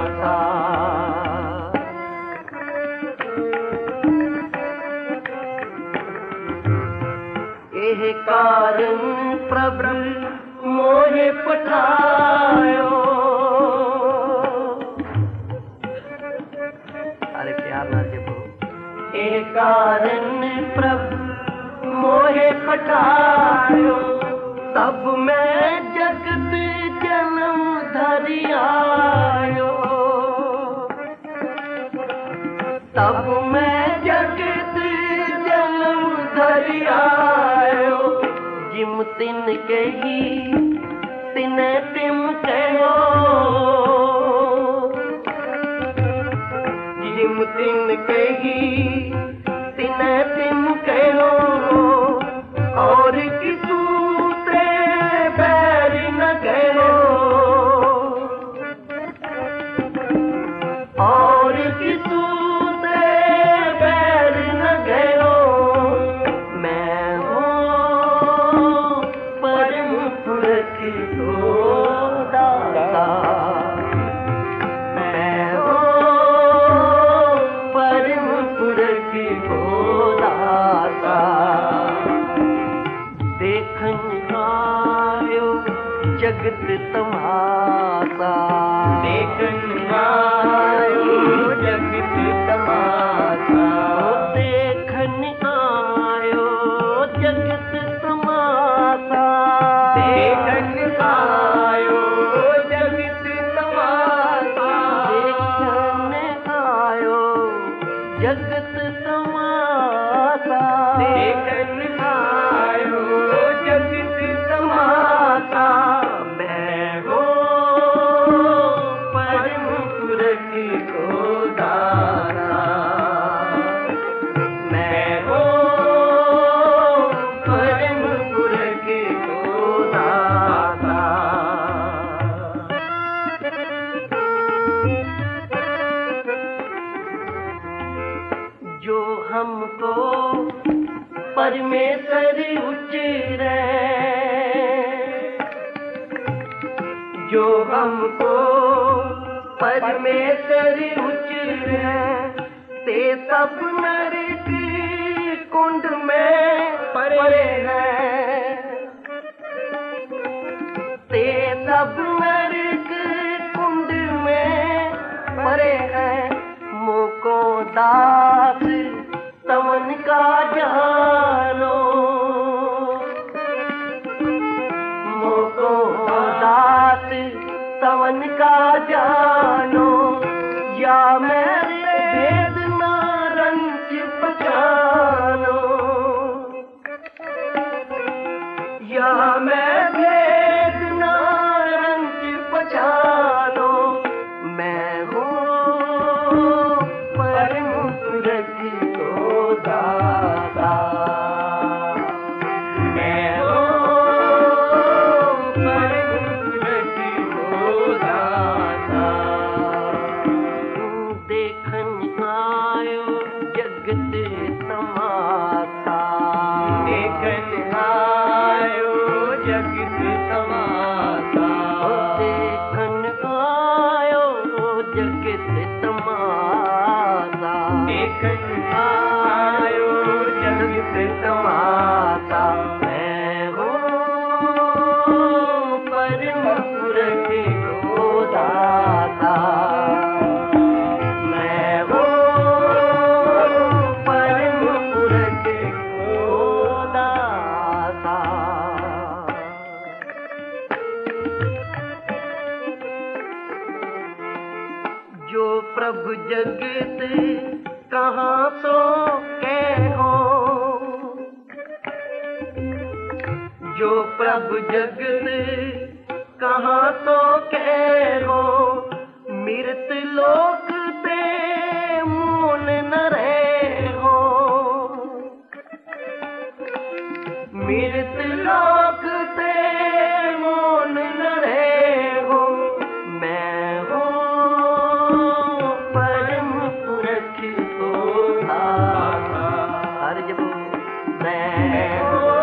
दाता। एह कारण प्रभु मोहे पठायो। अरे प्यार ना जपो। एह कारण प्रभु मोहे पठायो, तब मैं जगत जन्म धरि आयो। तब मैं जगत जन्म धरि आयो, जिम तिन कही तिने तिम कहो। जिम तिन कही तिने तिम कहो, और किसू से बैर न कहो। और किसू से बैर न कहो। मैं हूँ परम पुरख को दाता। मैं हूँ परम पुरख को दाता। देखन आयो जगत तमाशा। देखन आयो जगत तमाशा। देखन आयो जगत तमाशा। देखन आयो जगत तमाशा। देखन आयो जगत तमाशा। देखन आयो जगत तमाशा। मैं हो परम पुरख को दाता। मैं हो परम पुरख को दाता। जो हमको परमेश्वर उचरे, जो हमको परमेश्वर उचरे, ते सब नरक कुंड में पड़े हैं। ते सब नरक कुंड में पड़े हैं। मोको दास तमन का जानो। मोको दास तमन का जानो। या मेरे भेद ना रंच पहचानो। या मैं भेद ना रंच पहचानो। मैं हूँ परम पुरख को दाता। मैं हूँ परम पुरख को दाता। देखन आयो जगत तमाशा। देखन आयो जगत तमाशा। देखन आयो जगत तमाशा। देखन आयो जगत तमाशा। मैं हूँ परम पुरख को दाता। मैं हूँ परम पुरख को दाता। जो प्रभु जगत कहाँ सो कहो। जो प्रभु जगत कहाँ सो कहो। मृत लोक ते मून न रहे हो। मृत लोक ते मून न रहे हो। मैं हूँ परम पुरख को दाता। हर जब मैं हूँ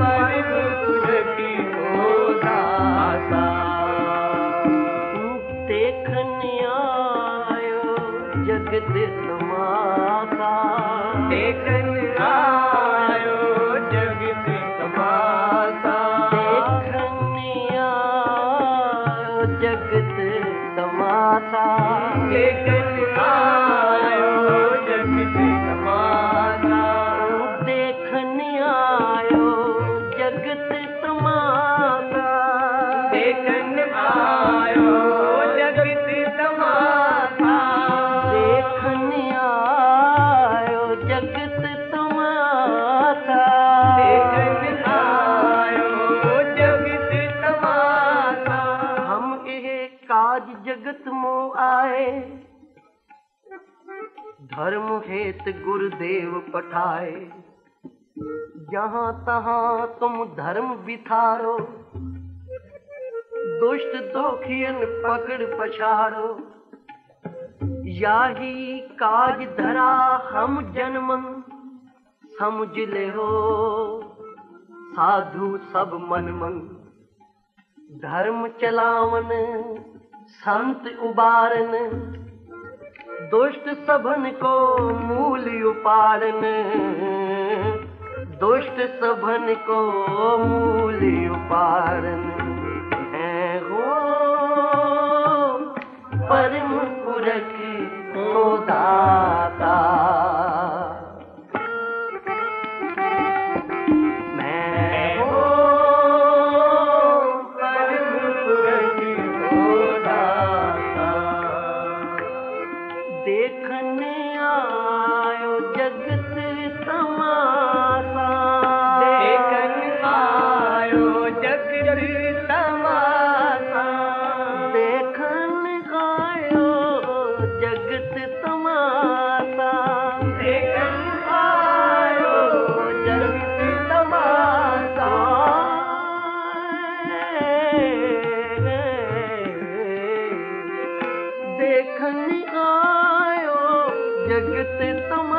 परम पुरख को दाता। देखने आयो जगत तमाशा, देखने आयो जगत तमाशा, देखने आयो जगत तमाशा, देखने आयो जगत तमाशा, देखने आयो जगत तमाशा, देखने आयो जगत तमाशा, देखने आयो जगत तमाशा, देखने आयो जगत तमाशा। हम ये काज जगत मो आए, धर्म हेत गुरुदेव पठाए, जहाँ तहाँ तुम धर्म बिथारो, दुष्ट दोखियन पकड़ पछाड़ो, याही काज धरा हम जन्मन, समझ ले हो साधु सब मन मन, धर्म चलावन संत उबारन, दुष्ट सबन को मूल उपाड़न, दुष्ट सबन को मूल उपाड़न, है हो परम पुरख को दाता, मैं हो परम पुरख को दाता, देखने आयो जगत तमाशा, देखने आयो जगत तमाशा, देखने आयो जगत तमाशा, देखने आयो जगत तमाशा, देखने आयो जगत तमाशा।